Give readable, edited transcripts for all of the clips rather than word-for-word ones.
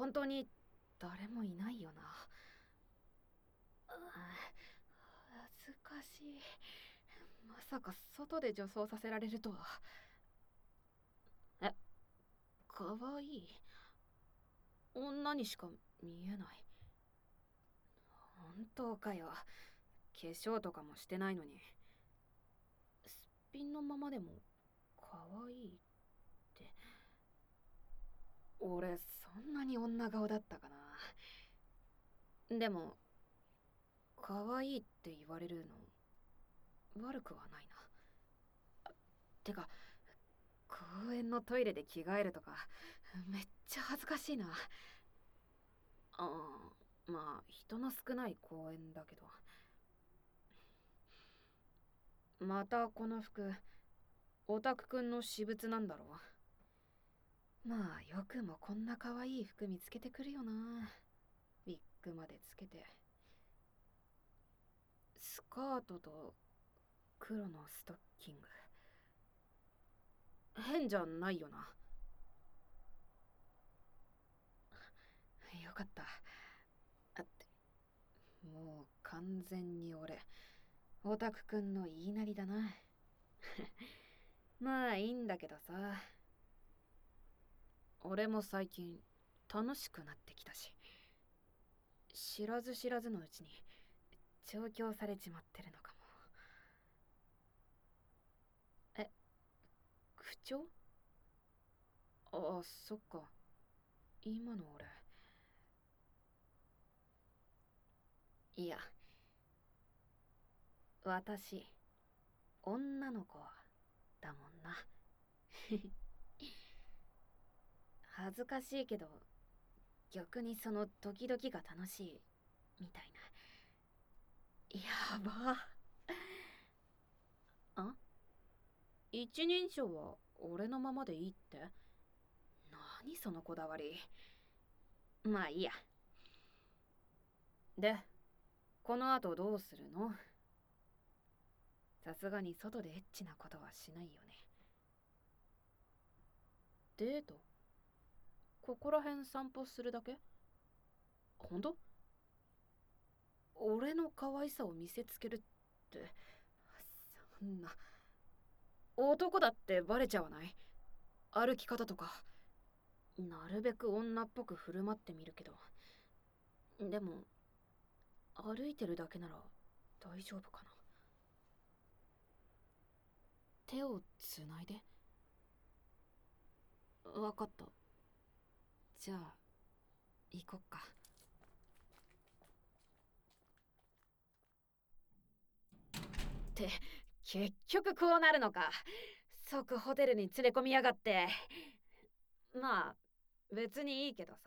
本当に誰もいないよな。恥ずかしい。まさか外で女装させられるとは。え、かわいい。女にしか見えない。本当かよ。化粧とかもしてないのに。すっぴんのままでもかわいいって。俺そんなに女顔だったかな。でもかわいいって言われるの悪くはないな。てか公園のトイレで着替えるとかめっちゃ恥ずかしいな。まあ人の少ない公園だけど。またこの服オタクくんの私物なんだろう。まあよくもこんな可愛い服見つけてくるよな。ウィッグまでつけて。スカートと黒のストッキング。変じゃないよな。よかった。あって、もう完全に俺オタクくんの言いなりだな。まあいいんだけどさ、俺も最近楽しくなってきたし、知らず知らずのうちに調教されちまってるのかも。え、口調？あ、そっか。今の俺。いや、私女の子だもんな。恥ずかしいけど逆にそのドキドキが楽しいみたいな。やば。あ、一人称は俺のままでいいって？何そのこだわり。まあいいや。で、この後どうするの？さすがに外でエッチなことはしないよね。デート？ここら辺散歩するだけ？ほんと？俺の可愛さを見せつけるって、そんな。男だってバレちゃわない？歩き方とか。なるべく女っぽく振る舞ってみるけど。でも、歩いてるだけなら大丈夫かな。手をつないで。わかった。じゃあ、行こっか。って、結局こうなるのか。即ホテルに連れ込みやがって。まあ、別にいいけどさ。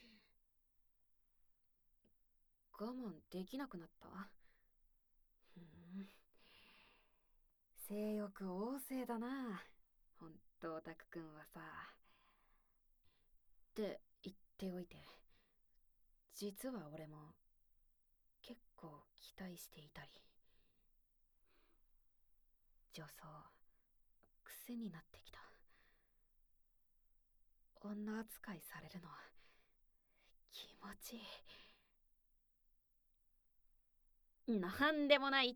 我慢できなくなった？ふん。性欲旺盛だな。ほんとオタクくんはさ。って言っておいて、実は俺も結構期待していたり。女装、癖になってきた。女扱いされるの気持ちいい。なんでもないって。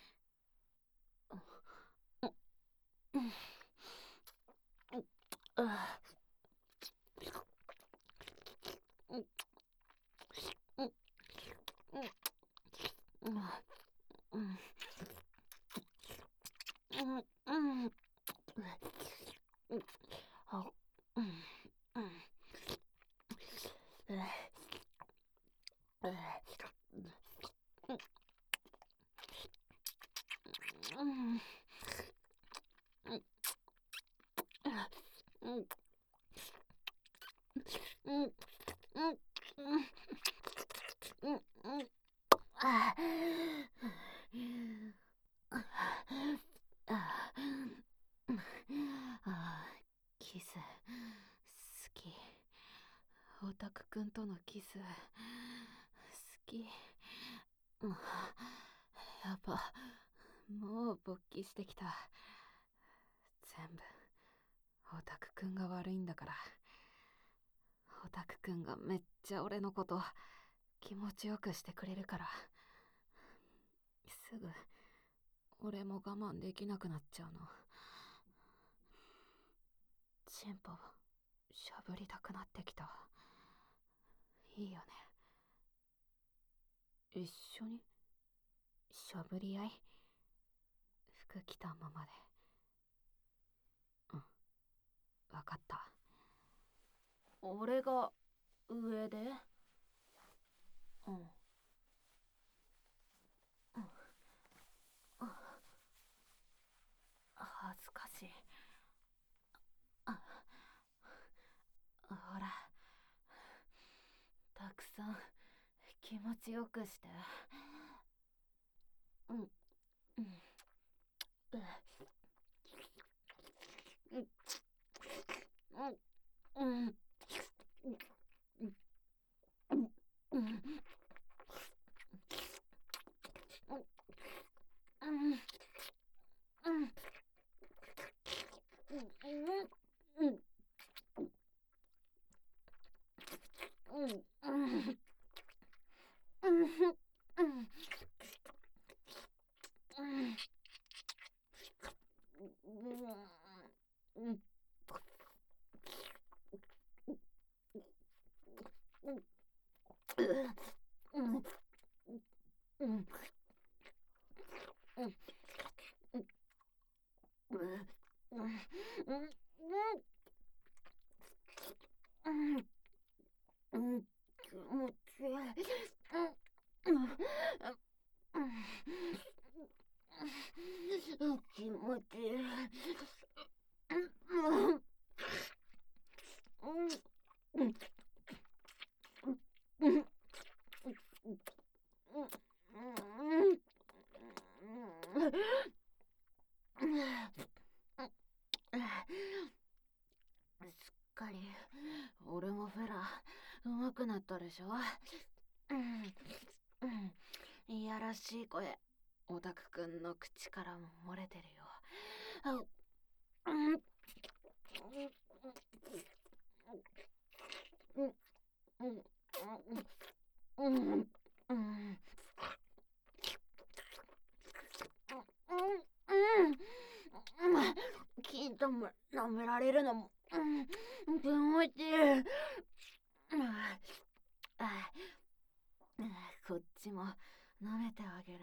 キス好き。オタクくんとのキス好き。やば、もう勃起してきた。全部オタクくんが悪いんだから。 オタクくんがめっちゃ俺のこと気持ちよくしてくれるから、すぐ俺も我慢できなくなっちゃうの。チンポしゃぶりたくなってきた。いいよね、一緒にしゃぶり合い。服着たままで。うん、わかった。俺が上で。うん、うん、恥ずかしい。ほら、たくさん気持ちよくして。うん、うん、うん、うん、うん、うん、気持ちいい。気持ちいい。すっかり俺もフェラ上手くなったでしょ。いやらしい声、オタクくんの口からも漏れてるよ。金玉舐められるのも気持ちいい。こっちも舐めてあげる。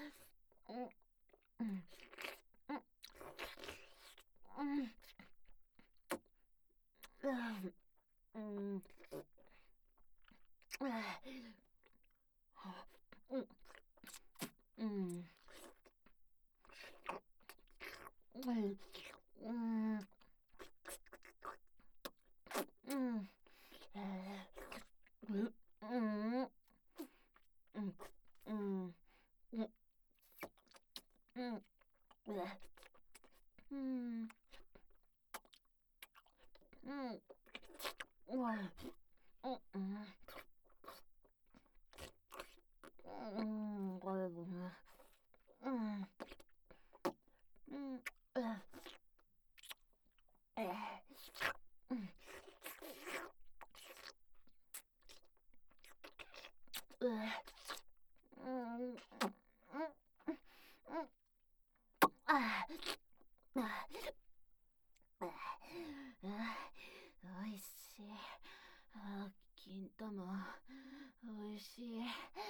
おいしい。金玉おいしい。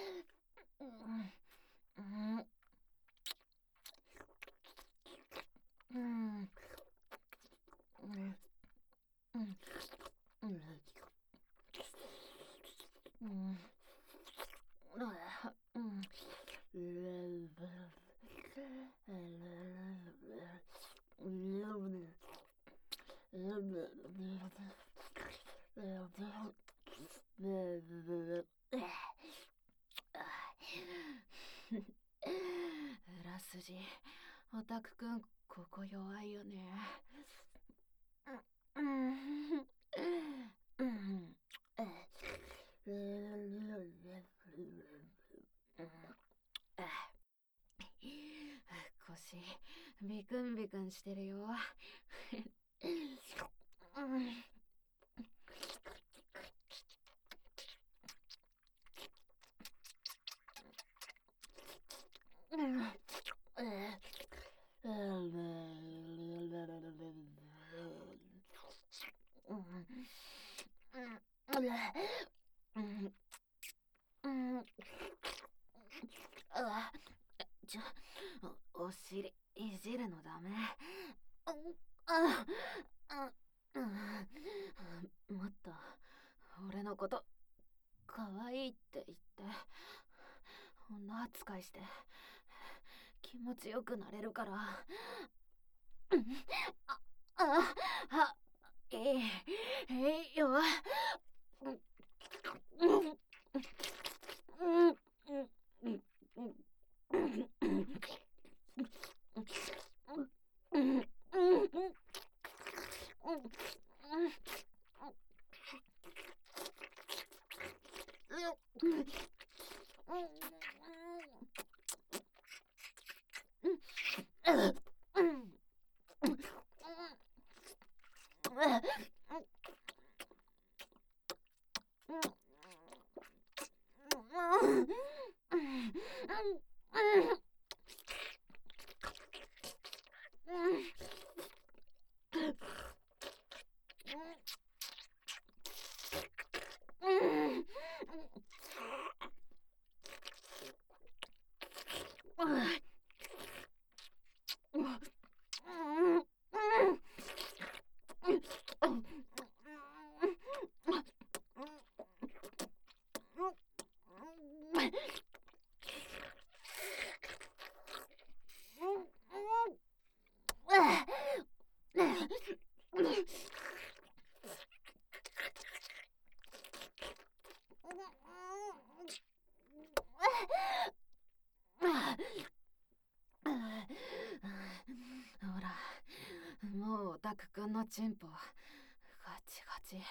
裏筋、オタクくんここ弱いよね。腰ビクンビクンしてるよ。 メ。ああもっと俺のこと可愛いって言って女扱いして気持ちよくなれるから。いいよ。ほら、もうオタクくんのチンポガチガチ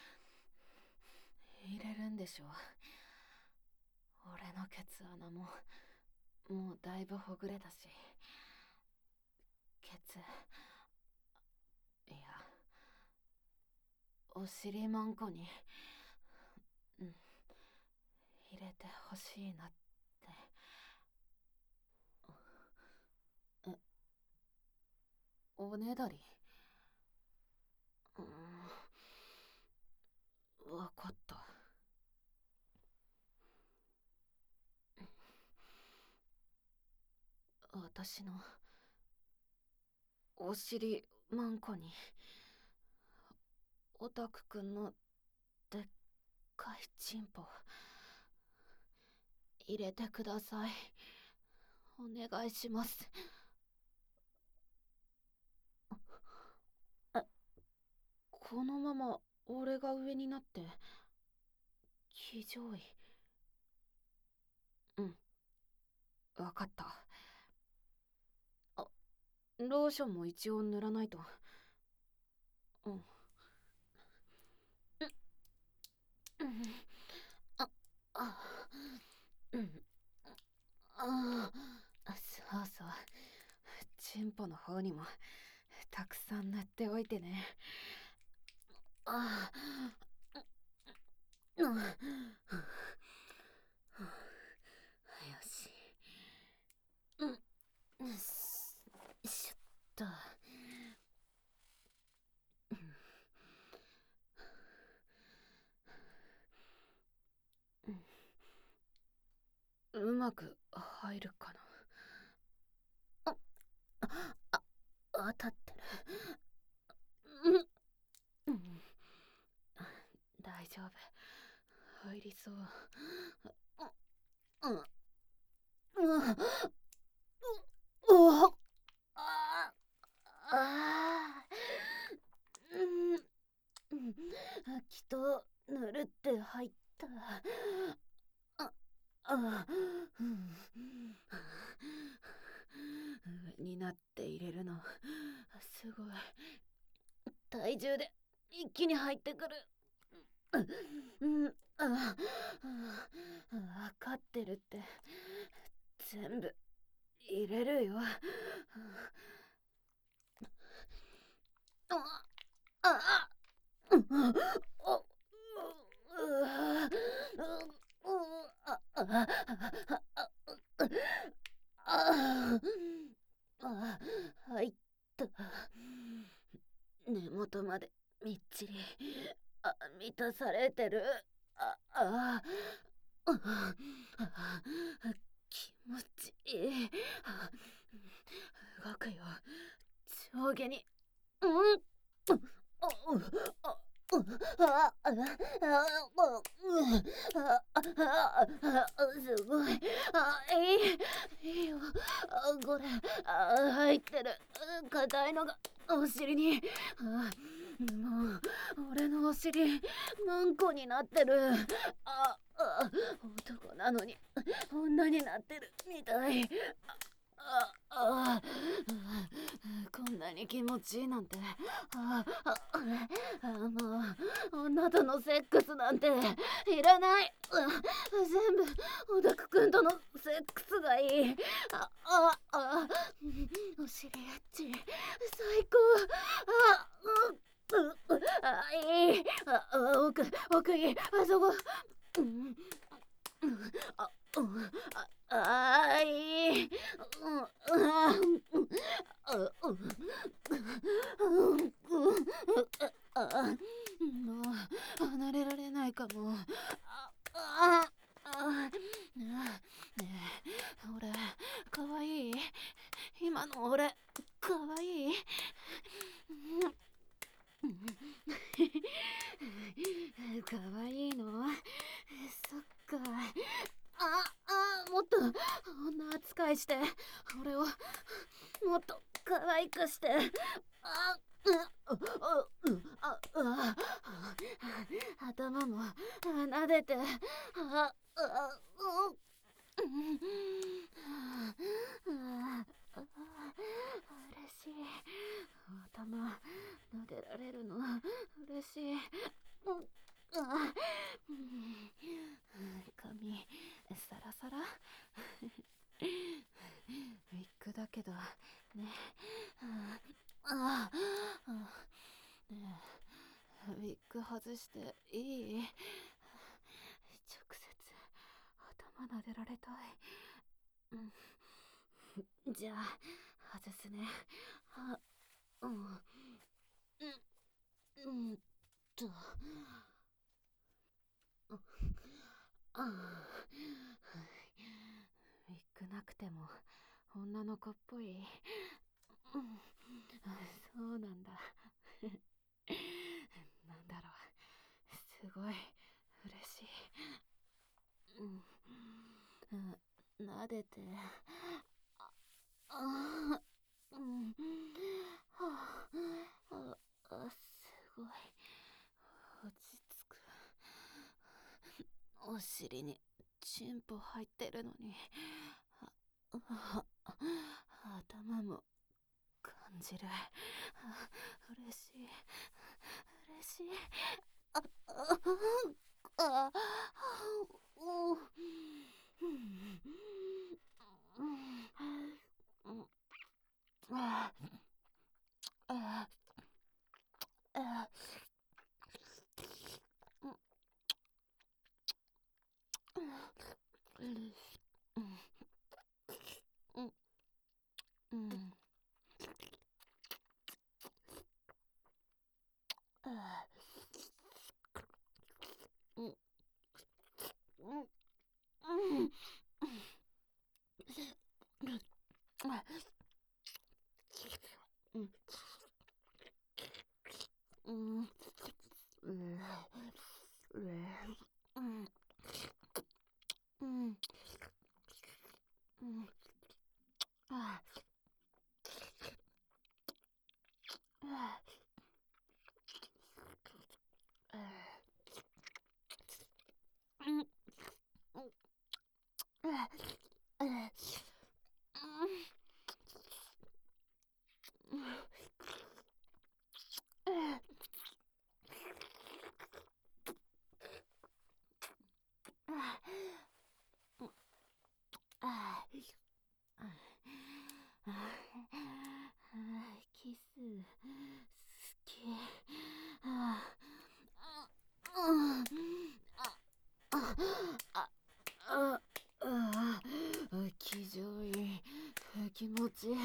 入れるんでしょ。俺のケツ穴ももうだいぶほぐれたし、ケツ、いやお尻マンコに入れてほしいなって。おねだり。わかった。私のお尻マンコにオタクくんのでっかいチンポ入れてください。お願いします。このまま俺が上になって騎乗位。わかった。ローションも一応塗らないと。そうそう。チンポの方にもたくさん塗っておいてね。よし。しょっと。うまく入るかな。当たってる。大丈夫。入りそう。きっとぬるって入った。上になって入れるのすごい。体重で一気に入ってくる。分かってるって。全部入れるよ。入った。根元までみっちり満たされてる。気持ちいい。動くよ。 上下に、うん、すごい。いいよ。これ、入ってる。硬いのがお尻に。もう、俺のお尻、何個になってる。男なのに、女になってるみたい。こんなに気持ちいいなんて。もう女とのセックスなんていらない。全部オタクくんとのセックスがいい。お尻エッチ最高。いい。奥いい。あそこ。いい。もう離れられないかも。ねえ、俺かわいい？今の俺かわいい？かわいいの？そっか。もっと女扱いして、俺をもっと可愛くして。頭も撫でて。嬉しい。頭撫でられるの嬉しい。髪サラサラ。ウィッグだけどね。ねえ、ウィッグ外していい？直接頭撫でられたい。じゃあ外すね。と。ウィッグなくても女の子っぽい。そうなんだ。なんだろう、すごい嬉しい。撫でて。すごい落ち着く。お尻にチンポ入ってるのに、頭も感じる。嬉しい嬉しい。キス好き。気丈いい。気持ちいい。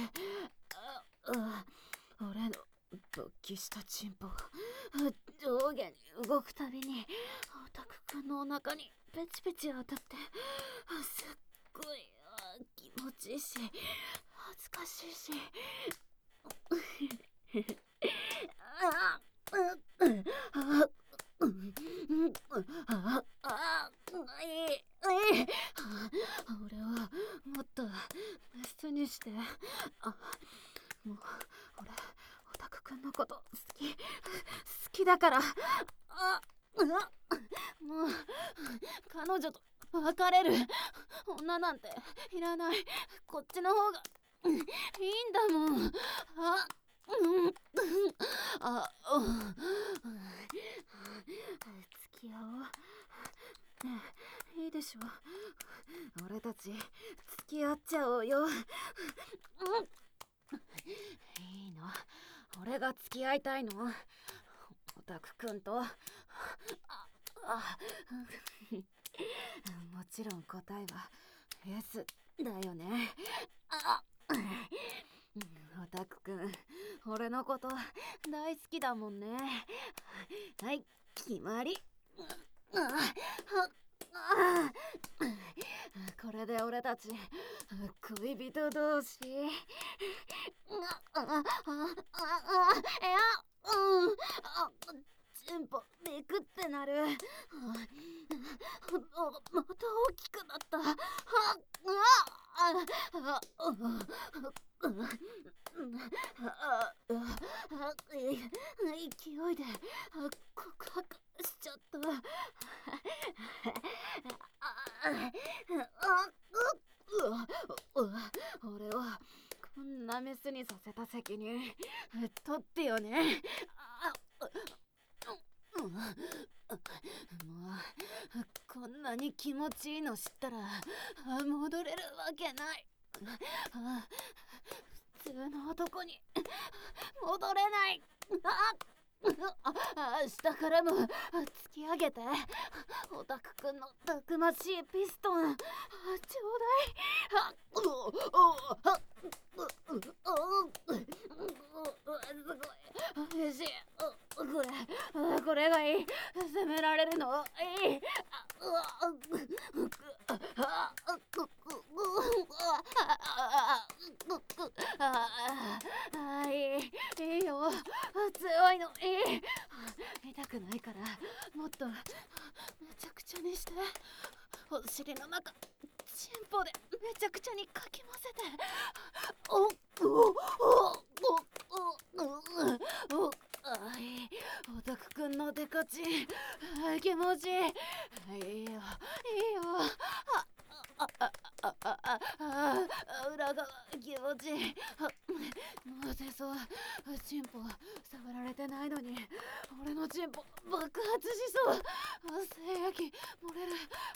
俺の勃起したチンポが上下に動くたびにオタクくんのお腹にペチペチ当たって、すっごい気持ちいいし恥ずかしいし。 俺はもっとメスにして。もう俺オタクくんのこと好きだから。もう彼女と別れる。女なんていらない。こっちの方がいいんだもん。付き合おう。ねえ、いいでしょ。俺たち付き合っちゃおうよ。いいの、俺が付き合いたいの。オタクくんと。もちろん答えは S だよね。オタクくん、俺のこと大好きだもんね。はい、決まり。これで俺たち恋人同士。チンポビクってなる。また大きくなった。勢いで告白しちゃった。俺はこんなメスにさせた責任取ってよね。もうこんなに気持ちいいの知ったら戻れるわけない。普通の男に戻れない。下からも突き上げて。オタクくんのたくましいピストンちょうだい。すごい。よし、これがいい。攻められるのいい。いいよ。強いのいい。痛くないからもっとめちゃくちゃにして。お尻の中チンポでめちゃくちゃにかき混ぜて。オタクくんのデカチン気持ちいい。いいよいいよ。裏側気持ちいい。もう出そう。チンポ触られてないのに俺のチンポ爆発しそう。精液漏れる。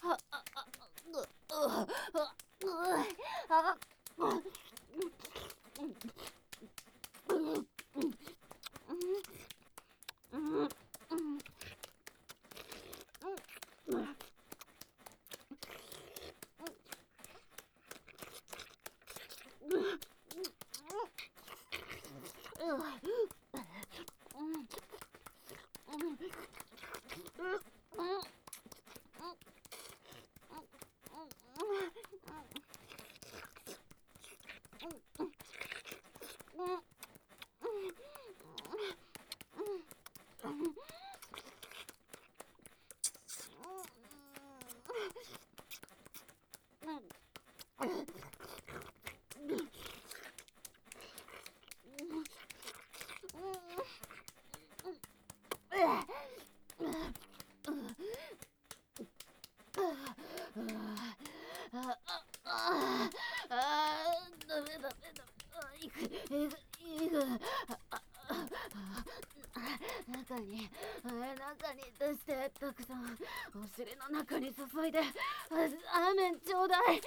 ダメ。中に出してたくさんお尻の中に注いで。ラーメンちょうだい。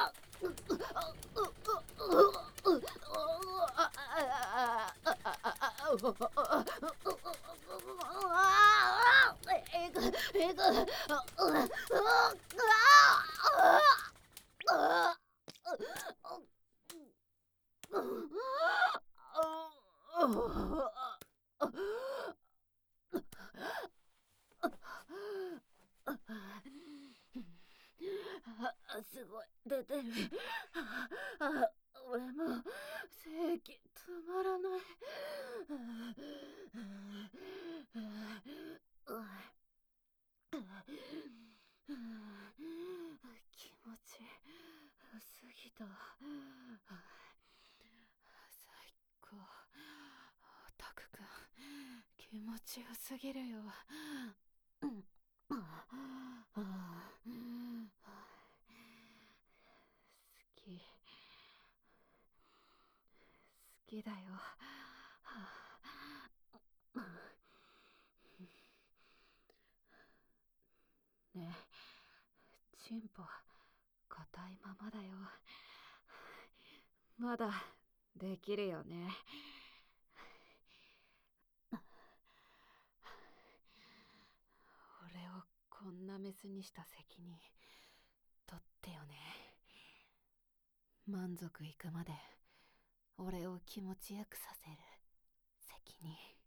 すごい出てる。俺も精液止まらない。 た。最高。タク君、気持ちよすぎるよ。好き。好きだよ。ねえ、チンポ硬いままだよ。まだできるよね。俺をこんなメスにした責任取ってよね。満足いくまで俺を気持ちよくさせる責任。